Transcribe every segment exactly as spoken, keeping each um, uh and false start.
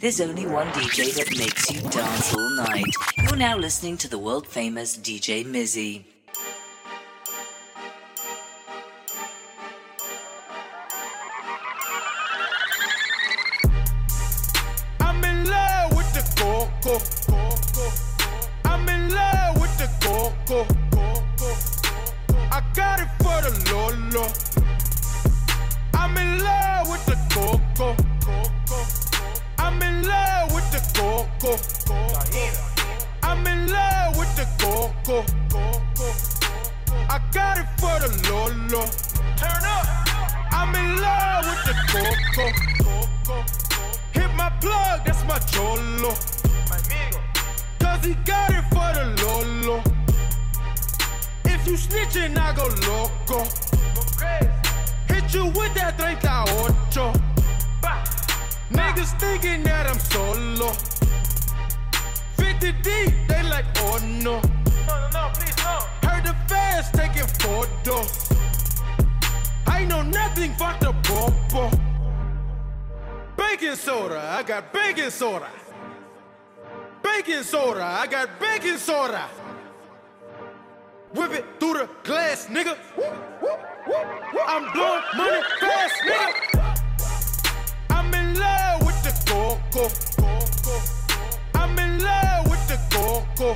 There's only one D J that makes you dance all night. You're now listening to the world famous D J Mizzy. I'm in love with the coco. I'm in love with the coco. I got it for the Lolo. I'm in love with the coco. I'm in love with the coco. I'm in love with the coco. I got it for the Lolo. Turn up. I'm in love with the coco. Hit my plug, that's my cholo. Cause he got it for the Lolo. If you snitchin', I go loco. Hit you with that thirty-eight. Niggas thinking that I'm solo. fifty deep, they like, oh no. No, no, no, please no. Heard the fans taking photos. I know nothing but the popo. Baking soda, I got baking soda. Baking soda, I got baking soda. Whip it through the glass, nigga. I'm blowing money fast, nigga. I'm in love with the coco. I'm in love with the coco.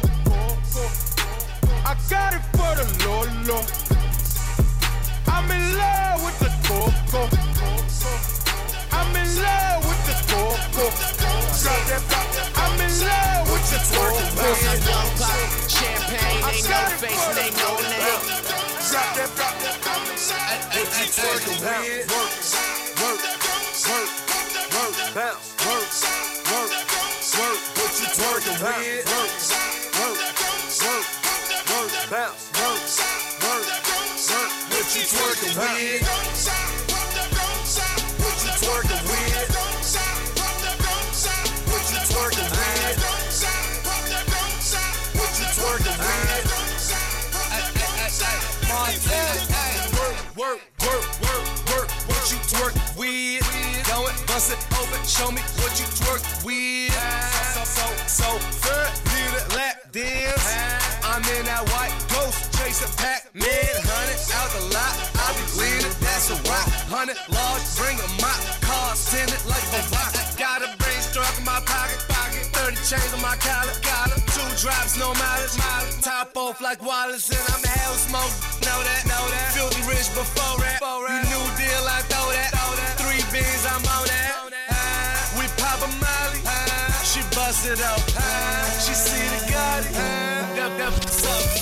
I got it for the Lolo. I'm in love with the coco. I'm in love with the coco. I'm in love with the coco. Champagne, ain't no face, and ain't no name. Drop that, drop that. What you twerking with? Work, work, work, work, bounce, work, work, work. What you twerking with? Work, work, work, work, bounce, work, work, work. What you twerking with? What you twerking with? What you twerking with? What you twerking with? Work, work, work, work, work. What you twerk with? Go and bust it open. Show me what you twerk with. So, so, so, third, need a lap dance. I'm in that white ghost, chasing Pac-Man. Hundred out the lot, I be leaning, that's a rock. Hundred large, bring a mop. Cars tinted like a rock. Got a brain struck in my pocket, pocket. Thirty chains on my collar, collar. Two drops, no mileage, mileage. Top off like Wallace, and I'm hell smoke. Know that, know that. Filthy rich before that. You new deal, I throw that. Three beans, I'm on that. We pop a molly, she bust it up. She see the Gotti, that that what's up.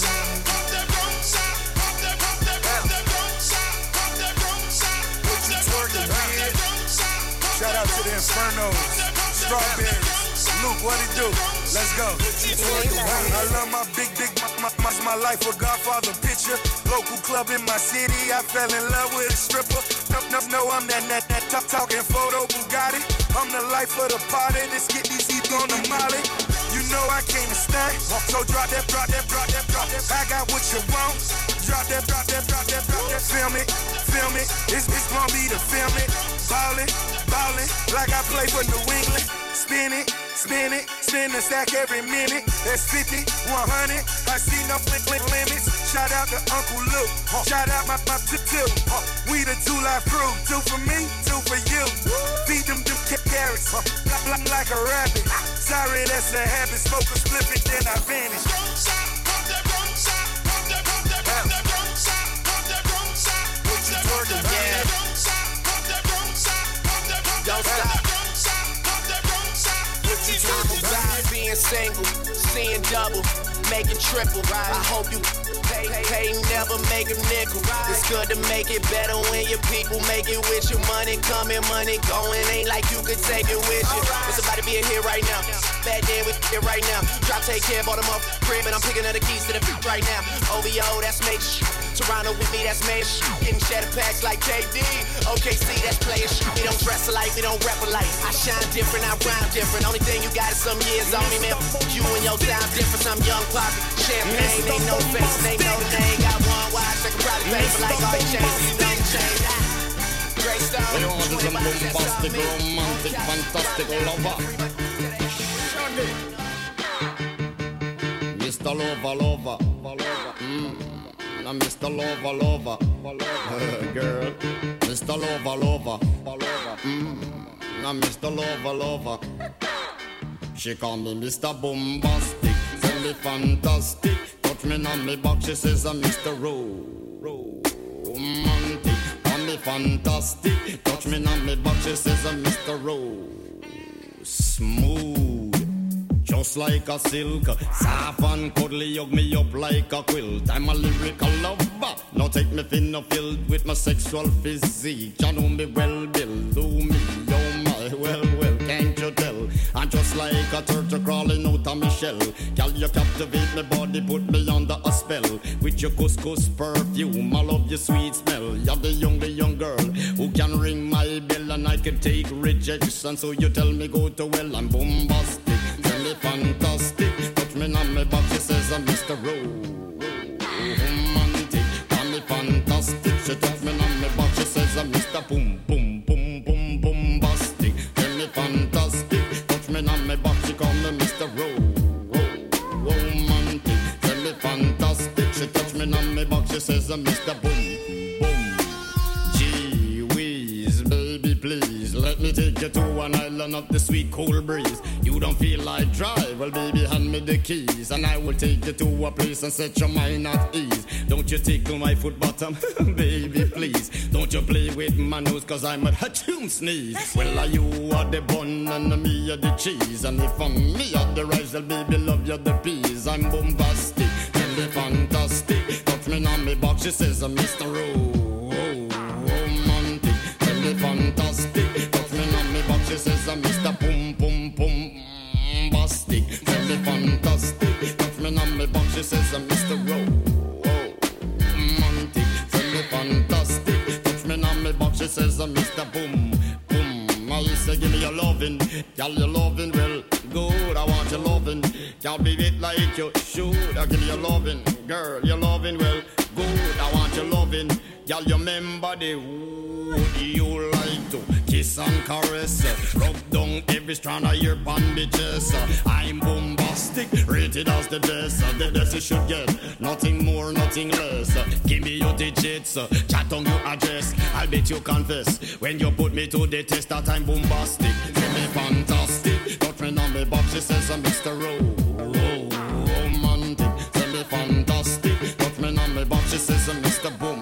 What you twerking with? Shout out to the Infernos, Strawberries, Luke, what it do? Let's go. I love my big, big, my, my, my life a Godfather picture. Local club in my city, I fell in love with a stripper. No, no, no, I'm that, that, that talk, talking photo Bugatti. I'm the life of the party, let's get these heat on the molly. You know I came to stay, so drop that, drop that, drop that, drop that. I got what you want. Drop that, drop that, drop that, drop that. Film it, film it, it's, it's gonna be the film it. Ballin', ballin', like I play for New England. Spin it, spin it, spin the stack every minute. That's fifty, one hundred, I see no flip limits. Shout out to Uncle Luke, shout out my, my two, two. We the two life crew, two for me, two for you. Feed them them carrots, like, like a rabbit. Sorry, that's a habit, smoke a split it, then I vanish. What you twerking, yeah. Don't stop. I'm being single, seeing double, making triple. I hope you pay, pay, never make a nickel. It's good to make it better when your people make it with you. Money coming, money going, ain't like you could take it with you. It's about to be a hit right now. Bad day with it right now. Drop, take care, bought them up crib, and I'm picking up the keys to the beat right now. O V O, that's major shit. Toronto with me, that's major shit. Getting shadow packs like K D. O K C, that's player shit. We don't dress alike, we don't rap alike. I shine different, I rhyme different. Only thing you got is some years on me, man. You and your sound difference. I'm young, poppin'. Champagne, ain't no face, ain't no name. Got one watch, I can probably pay for like all the chains. Don't change. Dre style. We want some bombastic, romantic, fantastic lover. Mister Lover, lover, mm. Now Mister Lover, lover, girl. Mister Lover, lover, mm. Now Mister Lover, lover. She call me Mister Bombastic, tell me fantastic. Touch me on me back, she says I'm Mister Romantic. Call me fantastic, touch me on me back, she says I'm Mister Rose. Smooth, just like a silk, soft and cuddly, hug me up like a quilt. I'm a lyrical lover, now take me thin or filled with my sexual physique. You know me well, Bill, do me, oh my, well, well, can't you tell? I'm just like a turtle crawling out of my shell. Girl, you captivate my body, put me under a spell. With your couscous perfume, I love your sweet smell. You're the young, the young girl who can ring my bell, and I can take rejection. So you tell me go to well, I'm bombastic, tell me fantastic. Touch me on my back, she says I'm Mister Romantic. Tell me fantastic, she touch me on my back, she says I'm Mister Boom, boom, boom, boom, bombastic. Tell me fantastic. On my back, she call me Mister Romantic. Tell me fantastic. She touch me on my back, she says I'm Mister Boom, boom. Gee whiz, baby, please let me take you to an island of the sweet cool breeze. You don't feel like drive? Well, baby, hand me the keys, and I will take you to a place and set your mind at ease. Don't you tickle my foot bottom, baby, please. Don't you play with my nose, cause I'm a hatchoon sneeze. Well, are you are the bun and me are the cheese, and if I'm me are the rice, well, baby, love you the peas. I'm bombastic, tell me fantastic. Touch me on me box, she says I'm Mister Romantic. Tell me fantastic. Touch me on me box, she says I'm Mister Boom, boom, boom. Bastic, tell me fantastic. Touch me on me box, she says I'm Mister Romantic. Tell me fantastic. Touch me on me box, she says I'm Mister Boom, boom. I say give me your lovin', girl, your lovin' well good. I want your lovin', can't be it like you should. I give me your lovin', girl, your lovin' well good. I want your lovin', girl, you remember the wood you like to kiss and caress, rub down every strand of your bandages. I'm bombastic, rated as the best. The best you should get, nothing more, nothing less. Give me your digits, chat on your address. I'll bet you confess when you put me to the test that I'm bombastic. Tell me fantastic, touch me on me box, she says I'm Mister Romantic. Tell me fantastic, touch me on me box, she says I'm Mister Boom.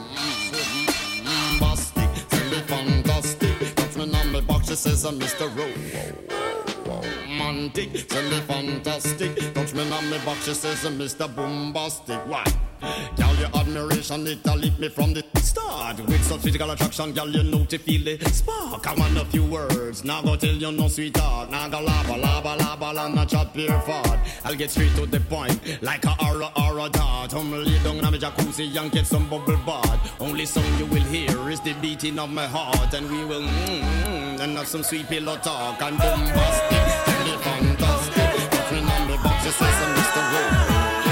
She says I'm Mister Romantic. Tell me fantastic. Touch me on me back. She says I'm Mister Bombastic. Why? Girl, your admiration, it lit me from the start. With such physical attraction, girl, you know to feel the spark. I want a few words, now go tell you no sweetheart. Now go lava, lava, lava, and not chat pure fart. I'll get straight to the point, like a aura, aura dart. I'm lay down in my jacuzzi and get some bubble bath. Only song you will hear is the beating of my heart. And we will mmm, and have some sweet pillow talk. And bombastic, tell me fantastic. Touch me on the box, she says I'm Mister Romantic.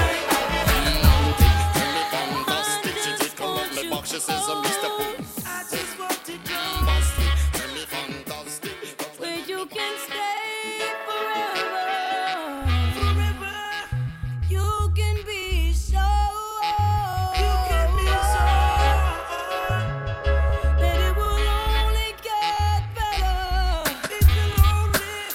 She says I'm Mister Boom. I just want to go tell me fantastic. where you can stay forever. Forever. You can be sure. You can be sure that it will only get better. It will only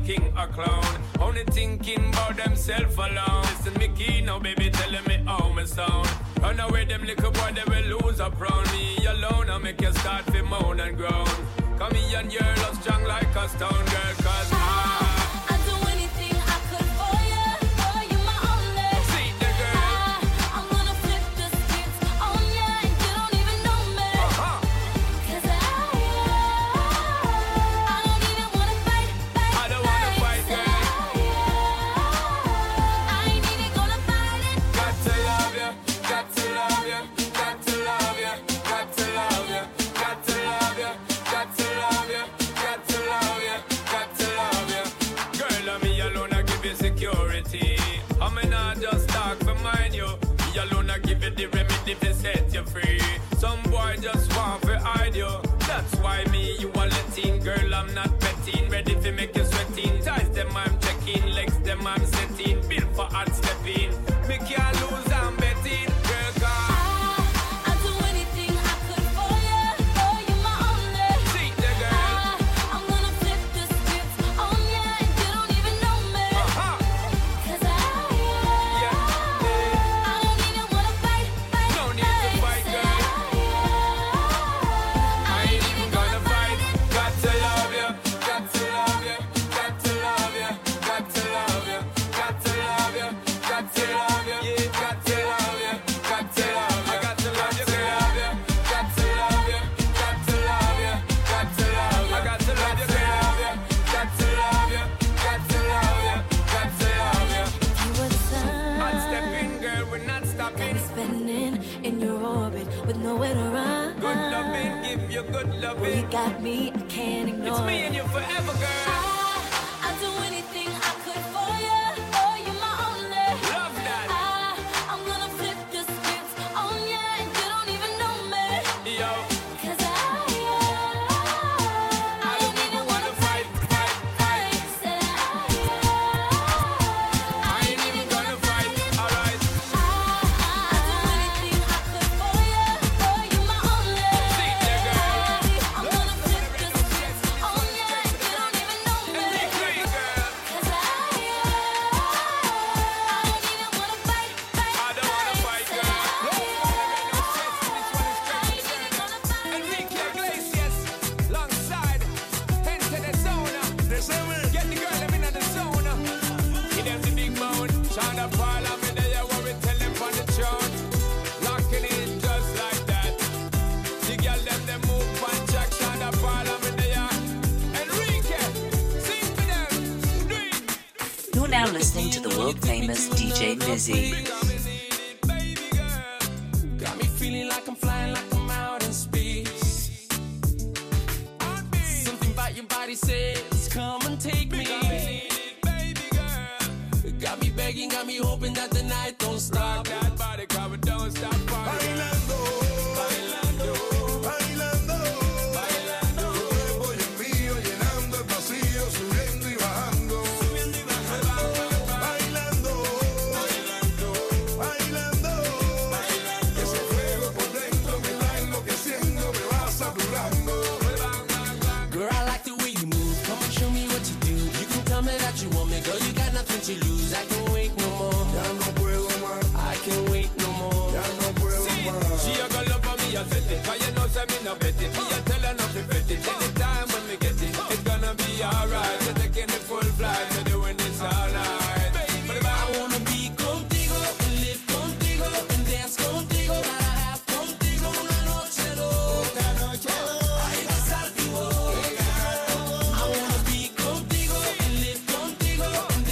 king or clown. Only thinking about themself alone. Listen me key now, baby, telling me how me sound. Run away them little boy, they will lose up round me alone. I make you start to moan and groan. Come here and you're love strong like a stone girl, cause I the remedy to set you free. Some boy just want to hide you. That's why me, you are letting. Girl, I'm not betting. Ready to make you sweating. Ties them I'm checking. Legs them I'm setting. Built for hard stepping. Me can't lose, I'm betting. Girl, God. You got me, I can't ignore. It's me and you forever, girl. I, I'd do anything I could for you. Oh, you're my only. Love that. I, I'm gonna flip the script on you, and you don't even know me. Yo. Cause I, I, I don't even wanna fight, fight, fight. Said I, I ain't even gonna fight. Alright. I, I'd do anything I could for you. Oh, you're my only. See there, girl. I'm gonna flip the script on you, and you don't even know me. And they agree, girl. Cause I, I don't even wanna fight, fight, I don't wanna fight, girl. I ain't even gonna fight. Enrique Iglesias, alongside, enter the zone. Get the girl, them in the zone. Give them the big moan. Shonda Paul, I'm in there, what we tell them on the chart. Locking it just like that. The girl, them, them move on track. Shonda Paul, I'm in there. Enrique, sing for them. Do it. You're now listening to the world famous D J Mizzy. Baby girl, got me feeling like I'm flying, like I'm out in space. Something about your body says, come and take me. Baby girl, got me begging, got me hoping that the night don't stop. That body cover don't stop. Bailando, bailando, bailando, bailando. Tu cuerpo y el mío llenando el vacío, subiendo y bajando, subiendo y bajando. Bailando, bailando, bailando, bailando. Ese fuego por dentro me está enloqueciendo, me va saturando. Girl, I like the way you move. Come and show me what you do. You can tell me that you want me, girl. You got nothing to lose. I can't wait no more. Ya no puedo más, I can't wait no more. ya no puedo más. She a go love for me, I set it. Cause you know say me no bet it. Me a tell her not to bet it. Anytime when we get it, it's gonna be alright. We're taking the full flight, we're doing this all night. I wanna be contigo, and live contigo, and dance contigo. Para have contigo una noche loca, noche loca. Ay, besar tu boca. I wanna be contigo, and live contigo, and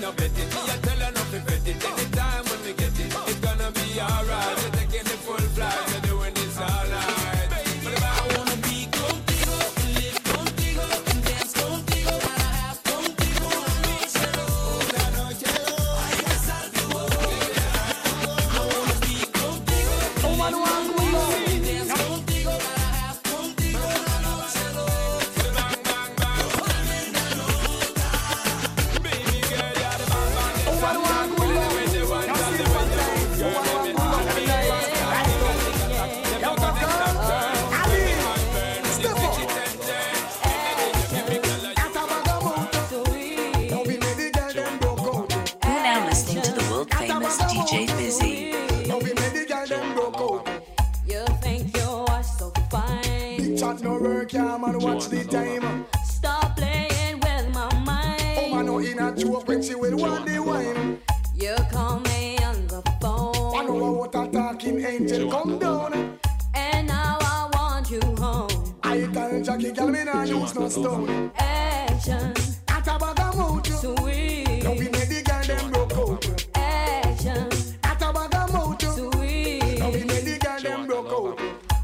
no bet it. Me I tell her not to bet it. Anytime when we get it, it's gonna be alright. We're taking the full flight, we're doing this all night. But if I wanna be contigo, live contigo, and dance contigo, para have contigo, amíselo, una noche loca, y besar tu boca. I wanna be contigo, live contigo, and dance contigo, para have contigo, una noche loca. Bang, bang, bang, tremenda nota. Baby girl, you're the bang, bang, the bang, bang, with the way they want, that's the way they move, girl. Let me have it. You're now listening to the world famous D J Mizzy. You think you are so fine. Chat no work, yeah, man, watch the time. Stop playing with my mind. Oh, man, no in a joke when she will want the wine. You call me on the phone. I know what a talking angel come down. And now I want you home. I tell Jackie, girl, me nah use no stone. Action, At a bag of mouth, sweet. now we made the girl them broke out. Action, At a bag of mouth, sweet. now we made the girl them broke out.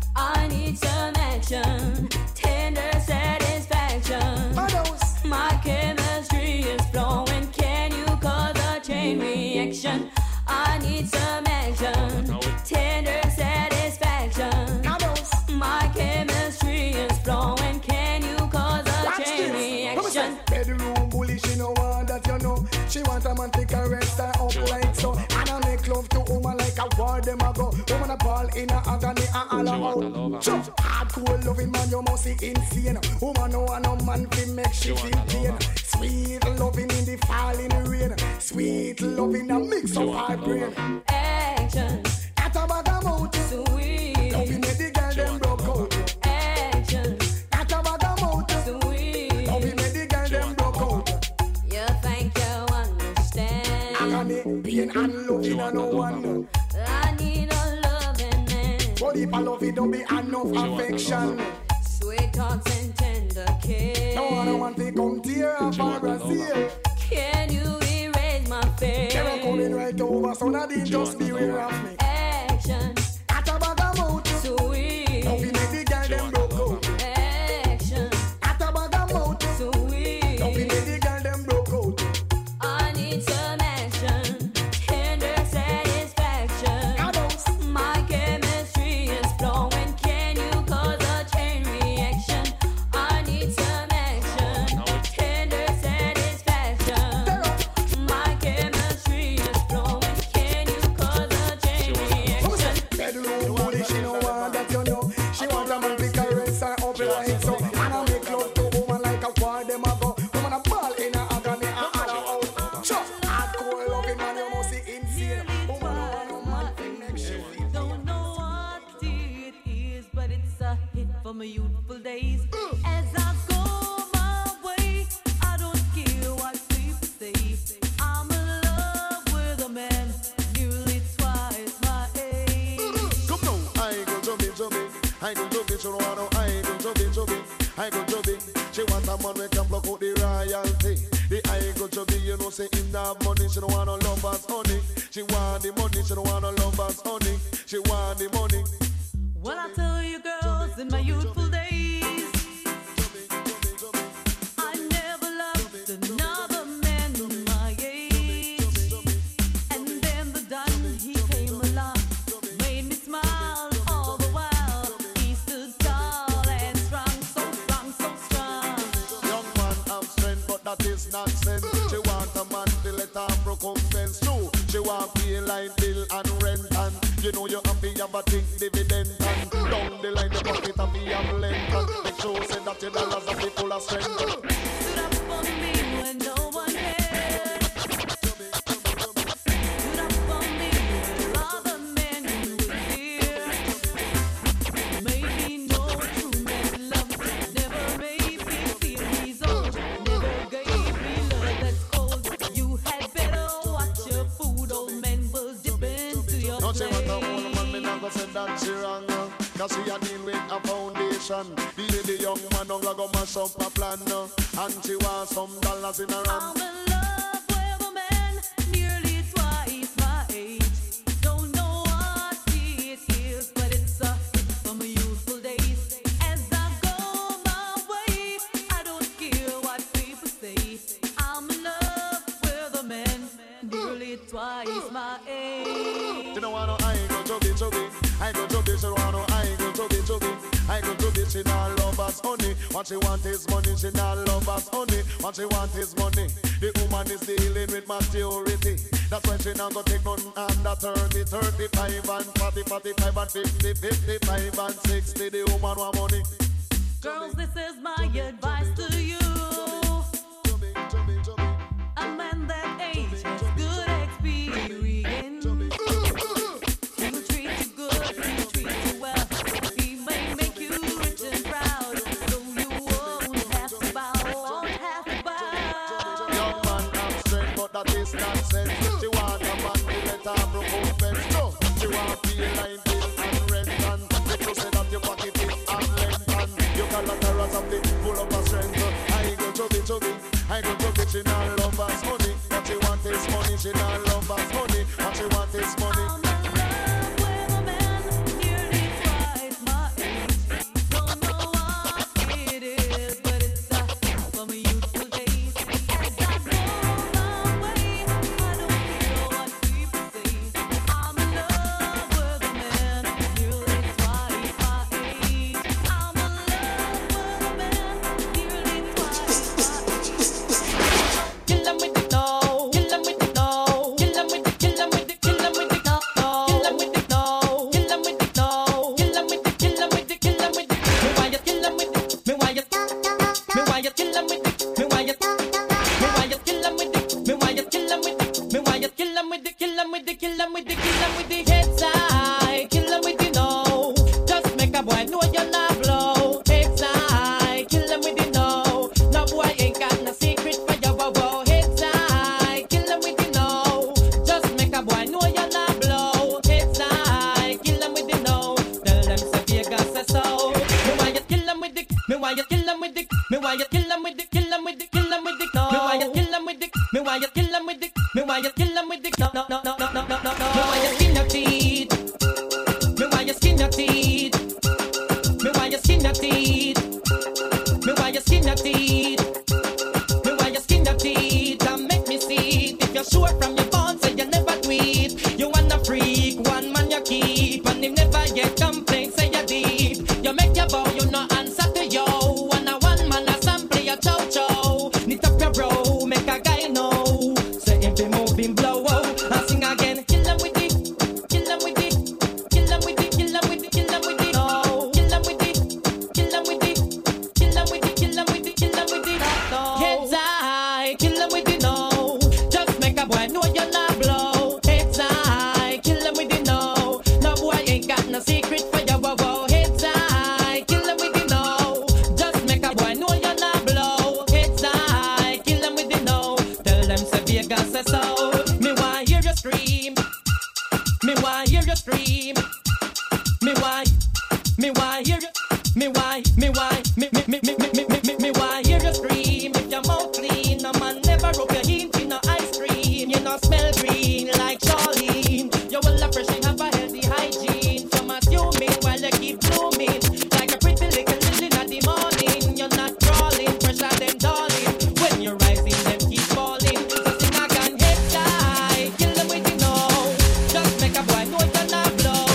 I need some action, tender satisfaction. Others, My chemistry is flowing. Can you cause a chain reaction? I need some action, tender satisfaction. others. My chemistry is flowing. Can you cause a Watch chain this. Come reaction? on, bedroom bully, she no want that you know. She want a man to caress her up like so. And I make love to woman like a war them a go. Woman a ball in a agony and all out. So hardcore loving man, you must see insane. Woman no want no man to make she feel pain. Sweet loving in the falling rain. Sweet loving a mix of hard brain. Action, At a bag of mouth, sweet. now we made the girl them broke out. Action, At a bag of mouth, sweet. now we made the girl them broke out. You think you understand? Agony, pain and loving a no one. I need a loving man. But if I love it, don't be enough affection. Sweet talks and tender kiss. No one want to come tear off our Brazil. Can you erase my fear? They're coming right over, so now they just beware of me. Action, At a bag of mouth, sweet. now we make the girl them broke out. Action, At a bag of mouth, sweet. now we make the girl them broke out. I need some action, tender satisfaction. Adults, My chemistry is flowing. Can you cause a chain reaction? I need some action, tender satisfaction. My chemistry is flowing. Can you cause a chain reaction? bedroom bully, she no want that you know. She want a man to caress her up like so. And I make love to woman like a war them a go. Woman a ball in a agony and all out. Sure, hardcore loving man, you must see insane. Woman no want no man to make she feel. Don't know what it is, but it's a hit for my youthful days. As I go my way, I don't care what people say. I'm in love with a man nearly twice my age. Come now, I go to be, to be. I go to be, so I know I go to be, to be. I go to be. She want a man we can block out the royalty. The I go to be, you know, say in that money, she don't want no lovers, honey. She want the money, she don't want no lovers, honey. She want the money. Well, I tell you, girls, in my youthful days, I never loved another man my age. And then the Don, he came along, made me smile all the while. He stood tall and strong, so strong, so strong. Young man have strength, but that is nonsense. She want a man to let her recompense too. She want pay like bill and rent, and you know you have to have a think dividend. And down the line, the profit have to have length. And make sure say that your dollars are full of strength. Stood up for me when no one cared. Stood up for me when other men were here. Made me know true man's love. Never made me feel his own. Never gave me love that's cold. You had better watch your food. Old man was dipping to your Now she want a plate. old man, me not go say that she wrong. uh, Cause she a deal with a foundation. The the young man don't go mash up a plan. uh, And she want some dollars in her hand. I'm in love with a man nearly twice my age. You know I know I ain't go chubby chubby. I go chubby, she wanna I ain't go chubby chubby. I go chubby, she not love us honey. What she want is money, she not love us honey. What she want is money. The woman is dealing with maturity. That's why she not go take none under thirty, thirty-five and forty, forty-five and fifty, fifty-five and sixty. The woman want money. Girls, this is my advice to you. A man that age has good experience. He'll treat you good, he'll treat you well. He may make you rich and proud, so you won't have to bow, won't have to bow. Young man have strength, but that is nonsense. She want a man to let her broke out fence. No, she want feel like bill and rent and if you say that your pocket is and length and you call her terrors of the full of her strength. I go chubby chubby, I go chubby, she not love us money. What she want is money, she not love us money. What she want is money. I'm in love with a man nearly twice my age. Don't know what it is, but it's a from a youthful days. As I go my way, I don't care what people say. I'm in love with a man nearly twice my age. I'm in love with a man nearly twice my age. Kill 'em with it now, kill 'em with it now, kill 'em with it, kill 'em with it, kill 'em with it now, kill 'em with it now, kill 'em with it now, kill 'em with it, kill 'em with it, kill 'em with it. Me why you kill 'em with it? Me why you? Me why you kill 'em with it? Me why you? Me why you kill 'em with it? Me why you kill 'em with it? Me why you kill 'em with it? Kill 'em with it, kill 'em with it, kill 'em with the heads high, kill 'em with it now. Just make a boy know you're not blow. Heads high, kill 'em with it now. No boy ain't got no secret for your wow wow. Heads high, kill 'em with it now. Just make a boy know you're not blow. Heads high, kill 'em with it now. Tell them say Vegas say so. Me why you kill 'em with it? Me why you kill 'em with it? Me why you kill 'em with it? Kill 'em with it, kill 'em with it now. Me why you kill 'em with it? Me why you kill 'em with it? Me why you kill 'em with it? No no no no no no no no. Me why you skin your teeth? Me why you skin your teeth? Me why you skin your teeth? Me why you skin your teeth? Me why you skin your teeth and make me see it. If you're sure from your bones, say you never tweet. You wanna freak, one man you keep, and him never yet complain, say you deep. You make your bow, you no answer to yo. And a one man a sample your chow chow. Knit up your bro, make a guy know. Say if he move him blow out, and sing again. Kill 'em with it, kill 'em with it, kill 'em with it, kill 'em with it, kill 'em with it. No, kill 'em with it, kill 'em with it, kill 'em with it, kill 'em with it, kill 'em with it. Heads high, kill 'em with it now. Just make a boy know you're not blow. Heads high, kill 'em with it now. No boy ain't got no secret for your wow wow. Heads high, kill 'em with it now. Just make a boy know you're not blow. Heads high, kill 'em with it now. Tell them say Vegas say so. Me want hear you scream. Me want hear you scream. Me want, me want hear you. Me want, me want, me me me me me me me me me want hear you scream. If your mouth clean, no man never rub your hint in no ice cream. You no smell green like Charlene. You will appreciate have a healthy hygiene. Some assuming while you keep blooming like a pretty little lily in the morning. You're not crawling, pressure them darling. When you're rising, them keep falling. So sing again, head high, kill them with it now. Just make a boy know you're not blow.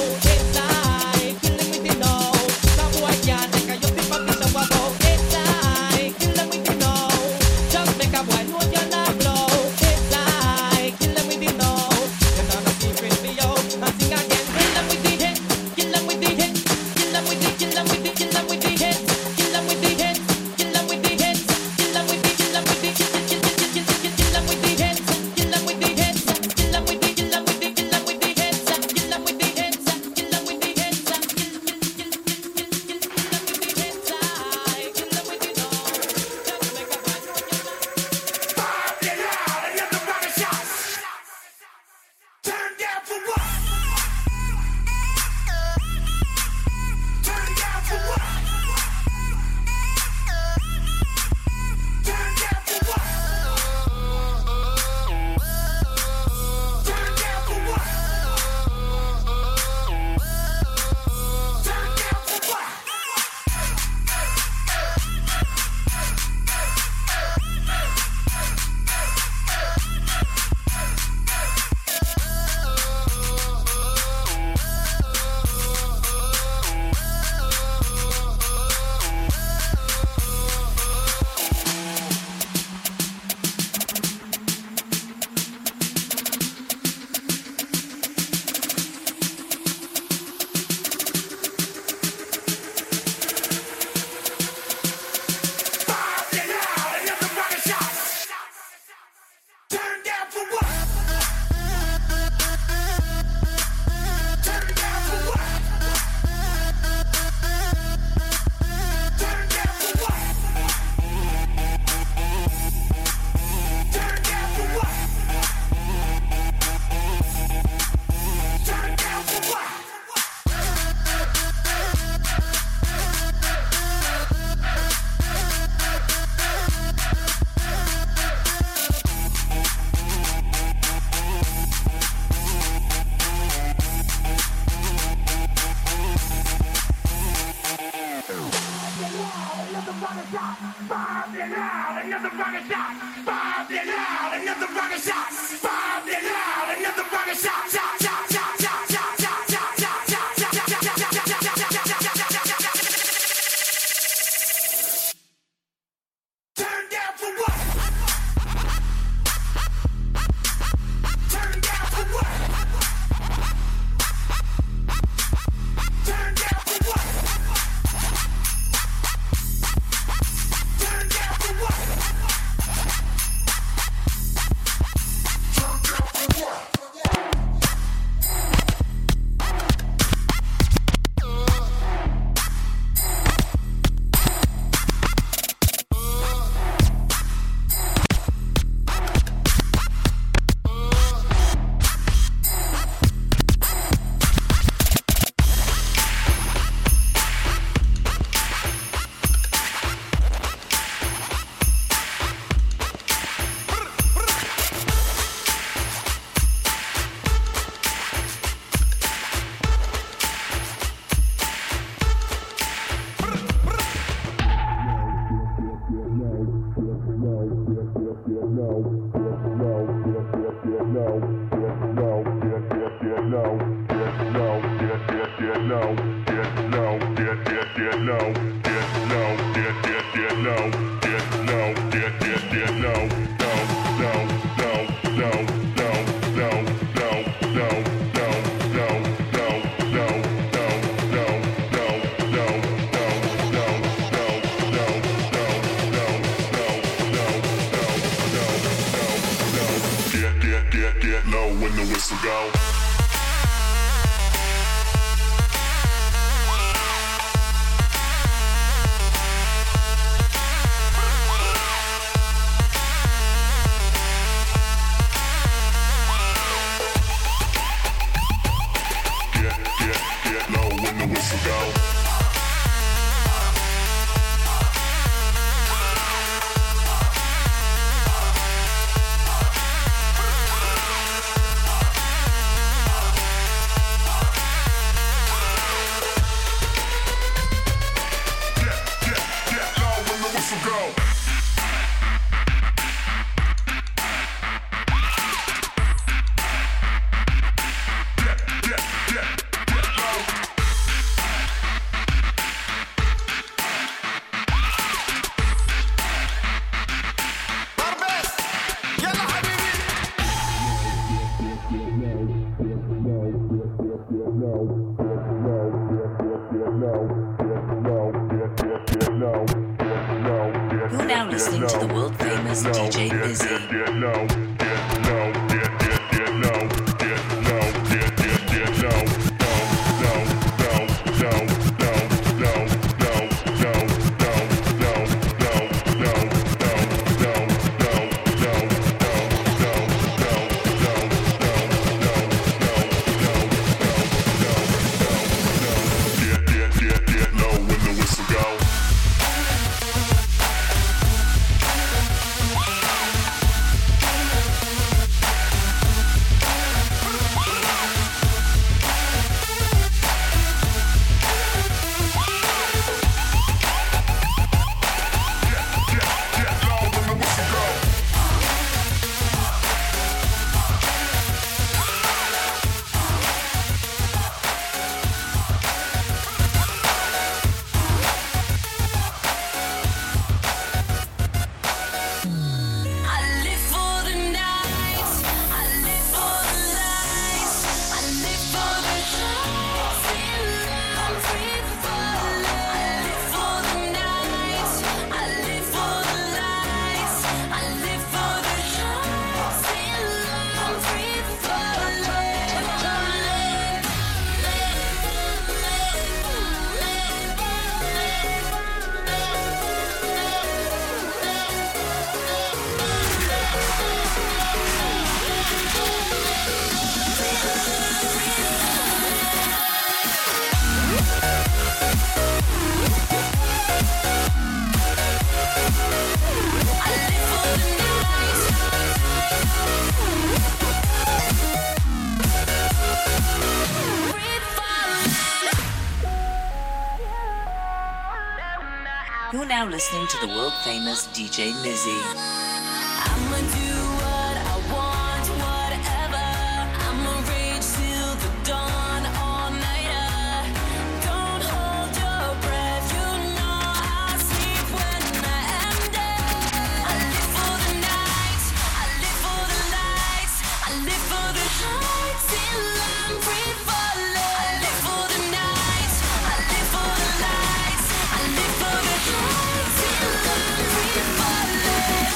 another rocket shot. Bob it loud, another rocket shot. Bob it loud, another rocket shot. Shot, shot, shot, shot, shot, shot, shot, shot, shot, shot, shot, shot, shot, shot, shot, turn down for what? Turn down for what? Turn down for what? Turn down for what? Turn down for what? You're now listening to the world famous D J Busy. Go. now listening to the world famous D J Mizzy. I'ma do what I want, whatever. I'ma rage till the dawn, all nighter. Don't hold your breath, you know I sleep when I am dead. I live for the night, I live for the lights, I live for the heights till I'm free falling. I live for the night, I live for the lights, I live for the heights till I'm free falling.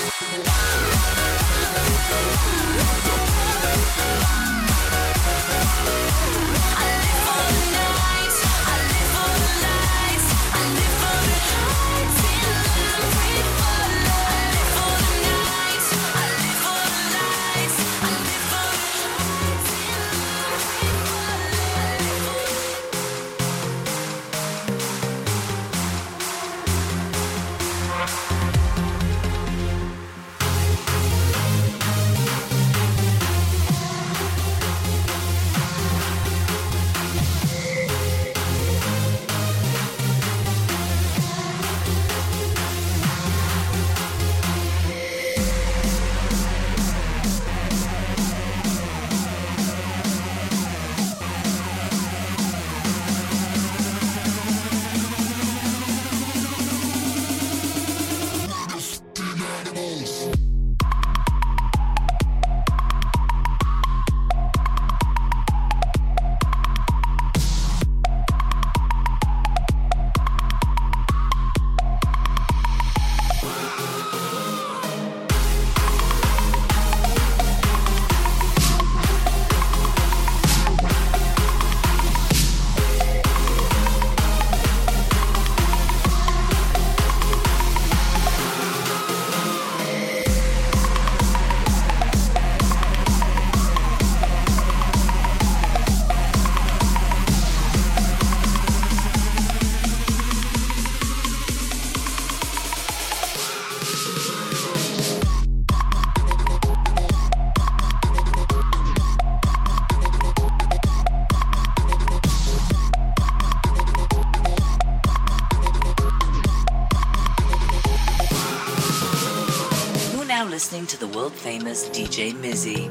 Listening to the world famous D J Mizzy.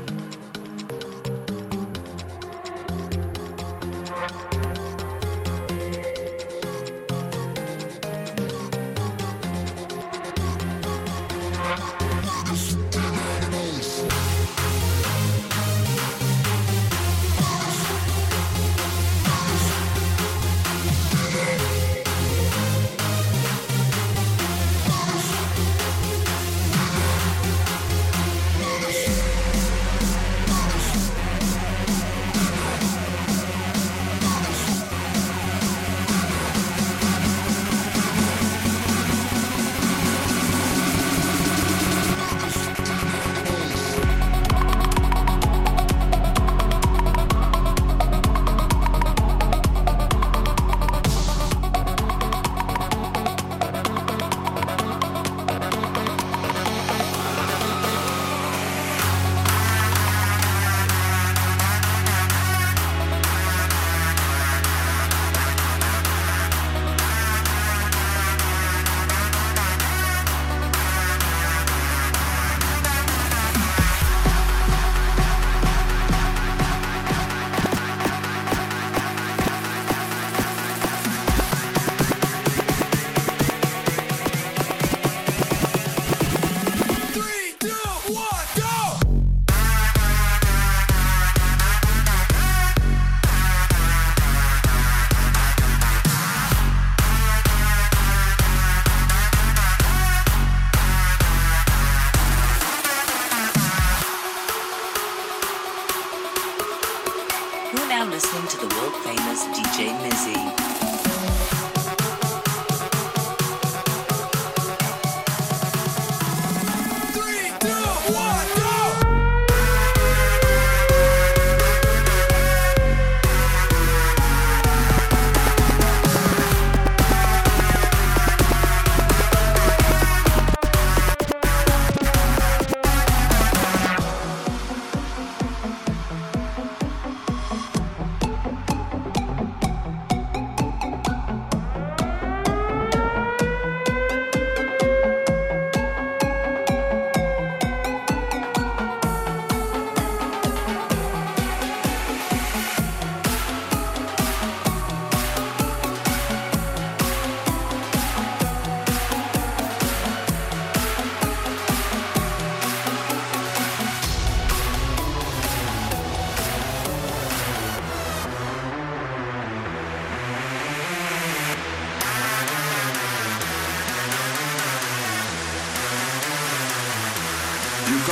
Listening to the world famous D J Mizzy.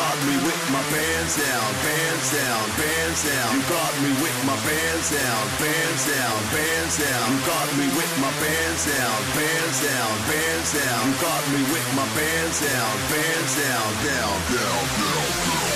got me with my pants down, pants down, pants down. You got me with my pants down, pants down, pants down. You got me with my pants down, pants down, pants down. You got me with my pants down, pants down, down, down, down, down.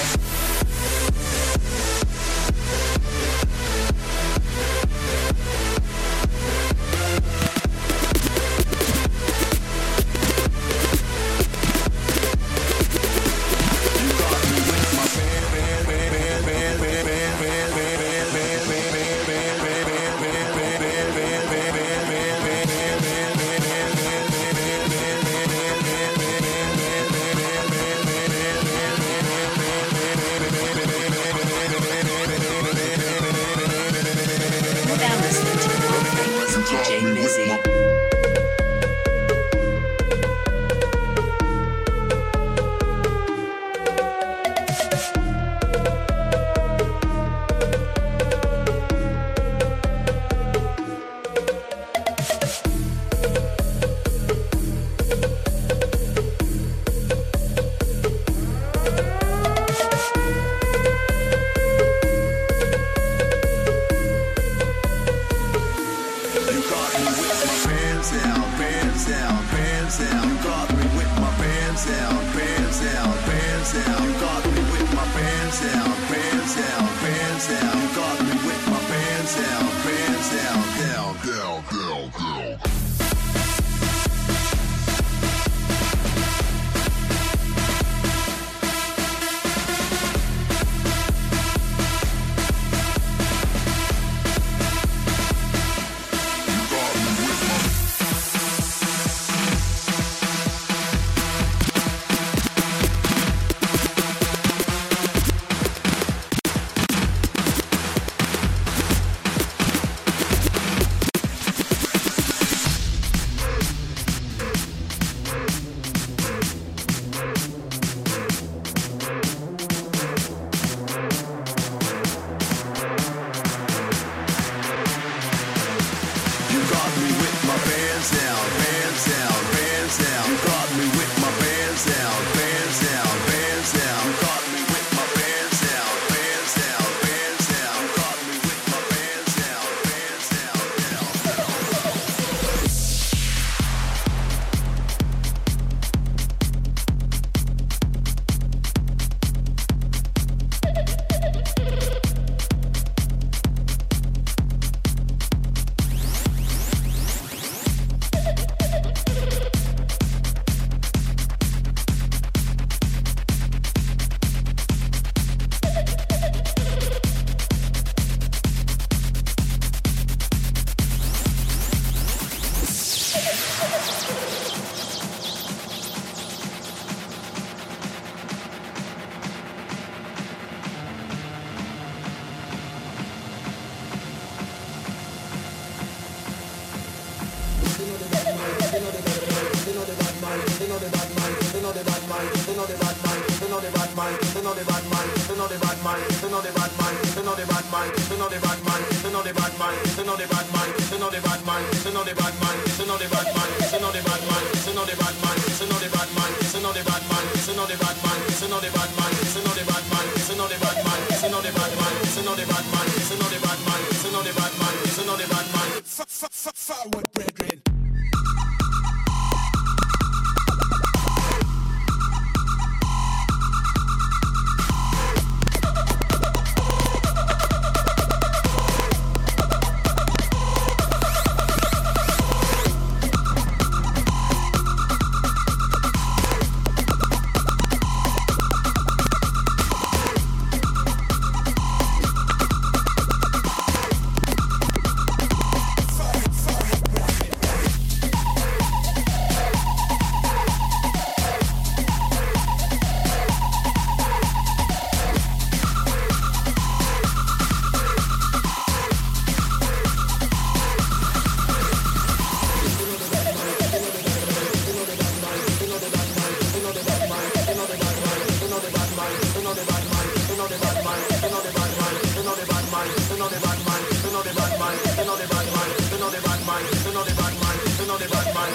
Forward, brethren.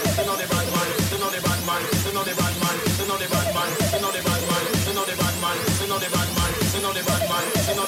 man,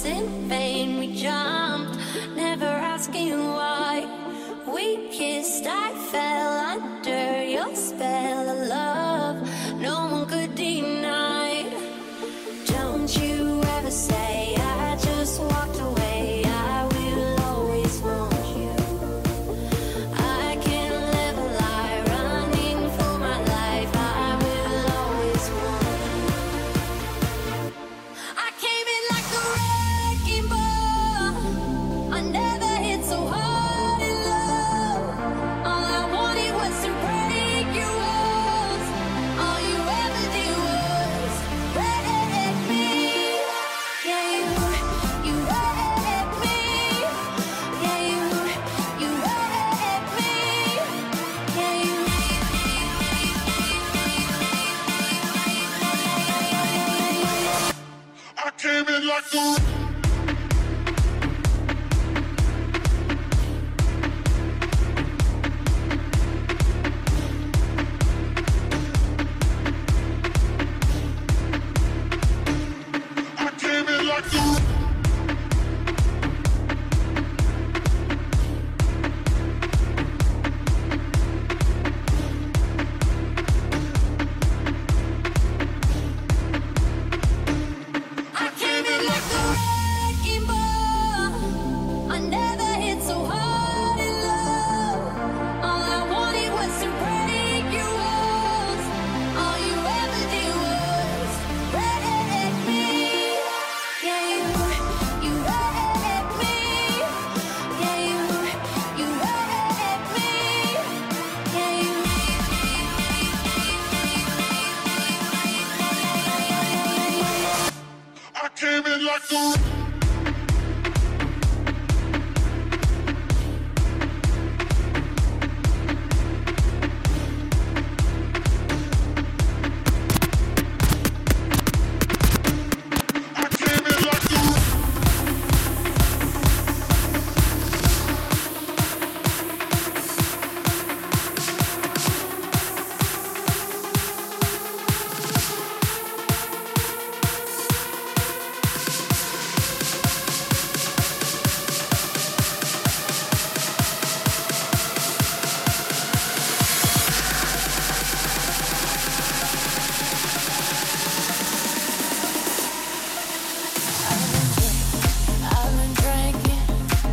us in vain. We jumped, never asking why. We kissed, I fell under your spell of love. No one could deny. Don't you ever say I just walked away. I will always want you. I can't live a lie, running for my life. I will always want you. I came in like a wrecking ball. I never hit so hard in love. All I wanted was to break your walls. All you ever did was break me. Yeah, you, you break me. Yeah, you, you break me. Yeah, you. I came in like a I came in like a I came in like a wrecking ball. I never hit so hard in love. All I wanted was to break your walls. All you ever did was break me. Yeah, you, you break me. Yeah, you, you break me. Yeah, you. I came in like a I came in like a I've been drinking.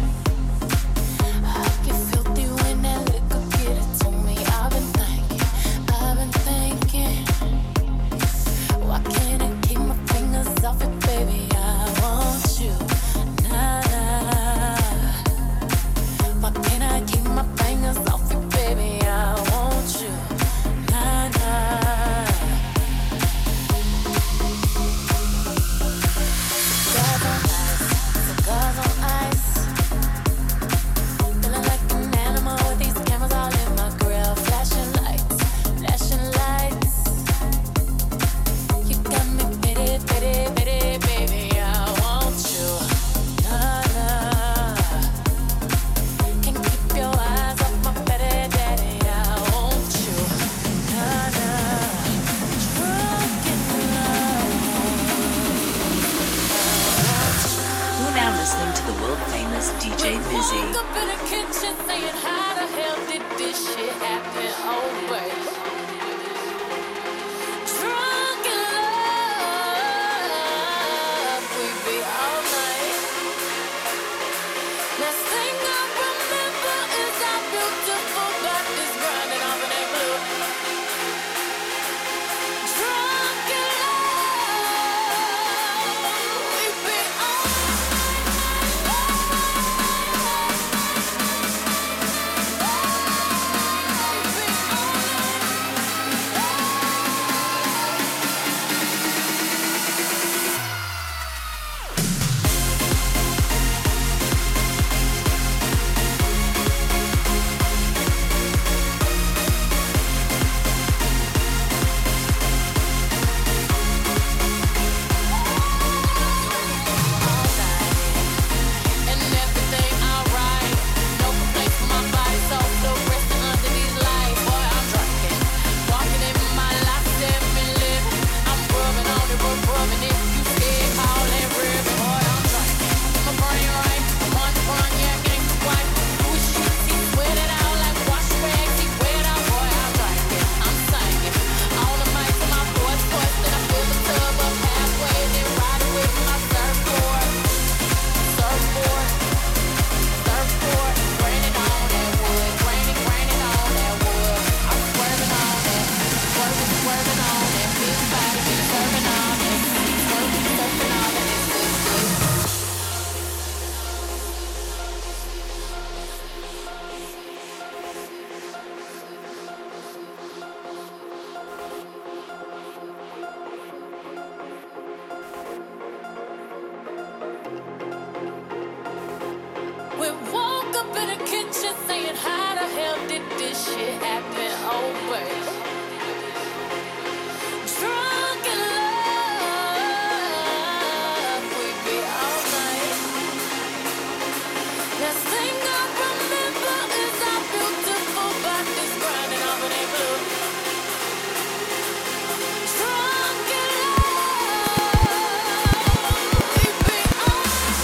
I get filthy when that liquor get it to me. I've been thinking, I've been thinking. Why can't I keep my fingers off it, baby? I want you, nah nah. Why can't I keep my fingers off it, baby? I want you, nah nah. Cigars on ice, cigars on ice. Feeling like an animal with these cameras all in my grill. Flashing lights, flashing lights. You got me pity, pity, pity, baby. I want you, nah nah. Can't keep your eyes off my petty daddy. I want you, nah nah. Drunk in love. You're now listening to the world famous D J Busy. Woke up in the kitchen saying, how the hell did this shit happen? Oh, wait. Drunk in love, we be all night. Last thing I remember is our beautiful bodies grinding off in that blue. Drunk in love, we be all night. picture saying, how the hell did this shit happen? Oh, babe. Drunk in love, we be all night. Last thing I remember is our beautiful bodies grinding off in that blue. Drunk in love, we be all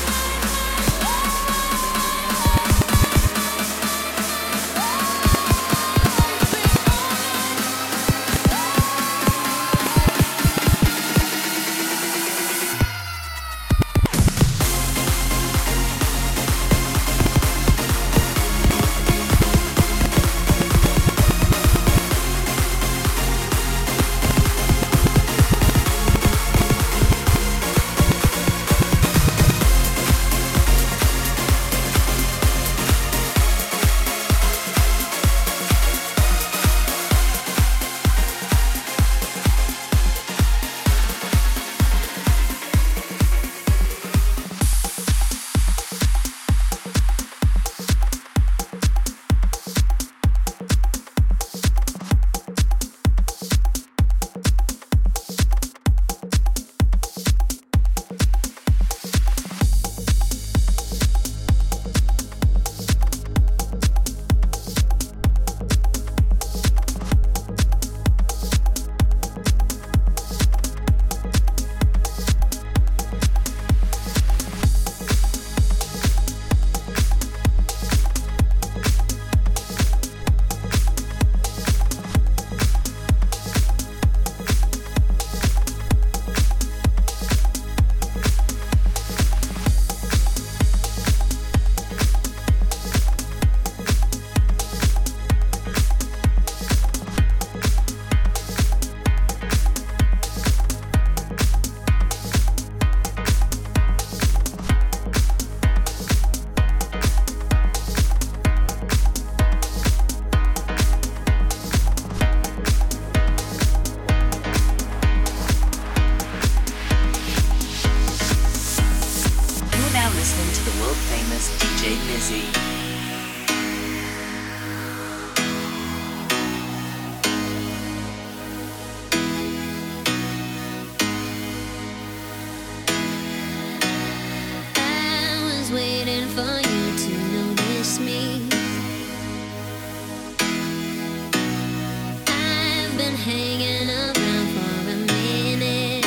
hanging around for a minute.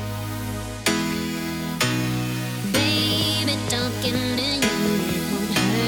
Baby, talking to you, it won't hurt.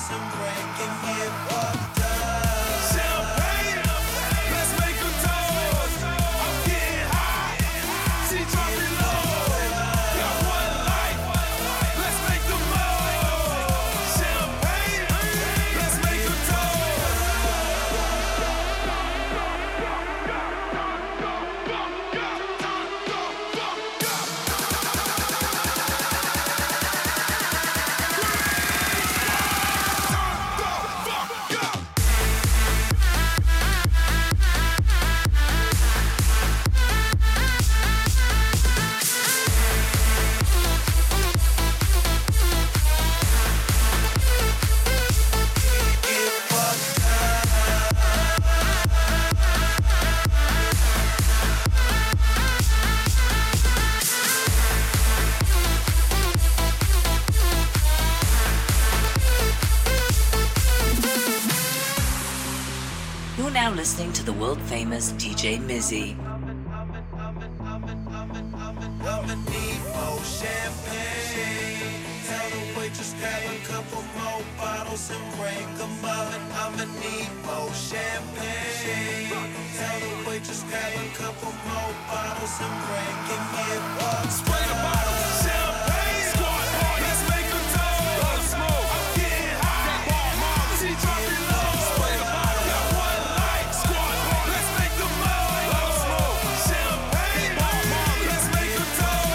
and break and give up time. Champagne, let's make a toast. I'm getting high, she dropping low. Got one life, let's make the most. Champagne, let's make a toast. You're now listening to the world famous D J Mizzy. I'ma need more champagne. Tell the waitress grab a couple more bottles and break 'em up. I'ma need more champagne. Tell the waitress grab a couple more bottles and break and give up. Spray the bottle, champagne. Squad party, let's make a toast. I'm getting high, she dropping low. Spray the bottle, got one life. Squad party, let's make the most. Champagne, let's make a toast.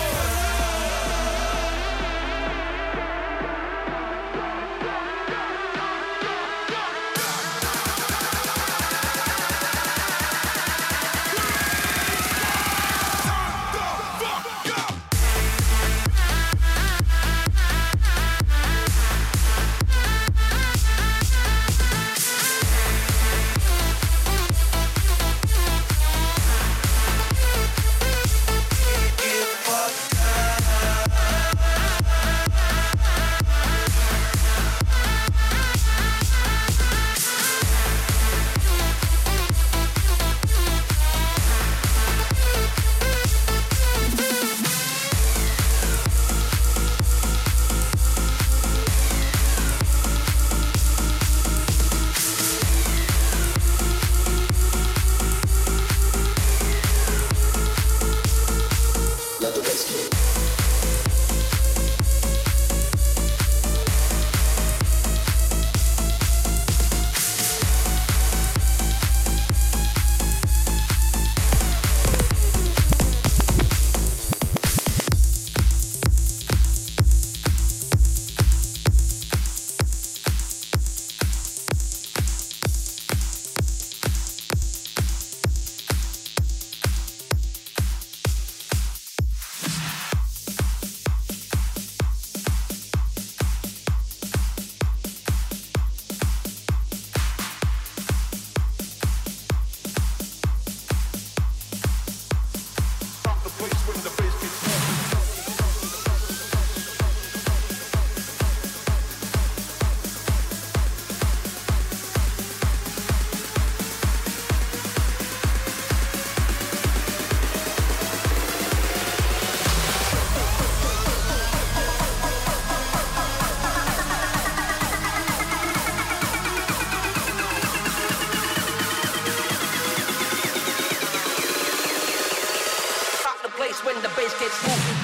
When the bass gets moving.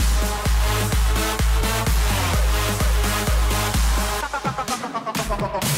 Bum,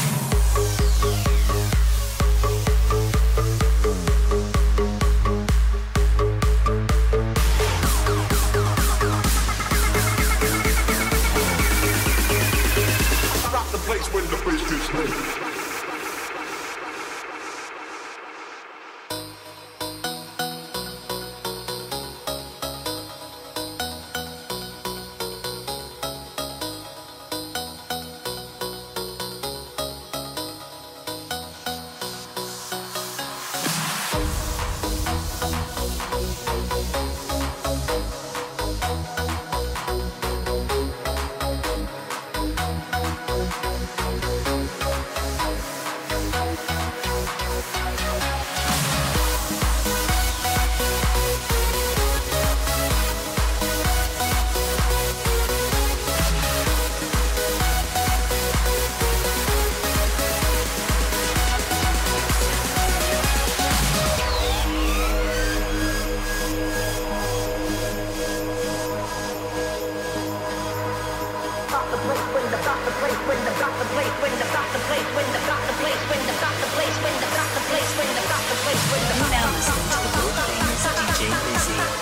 You're now listening to the world famous D J Busy.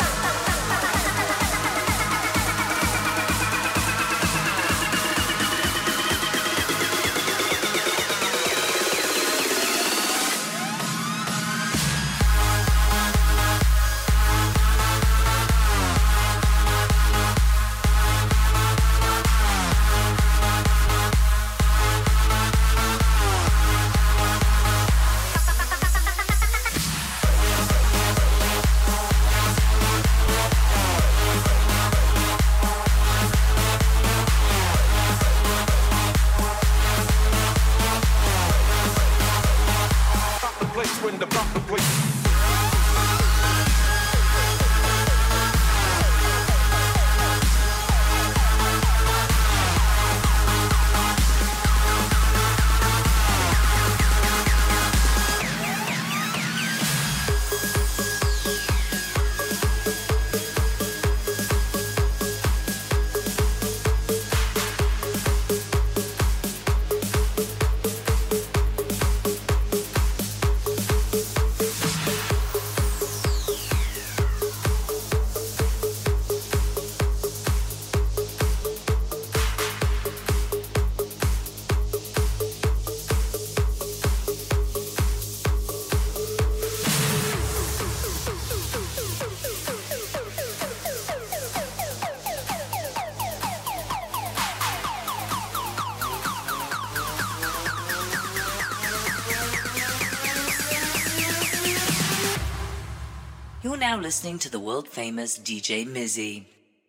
You're now listening to the world famous D J Mizzy.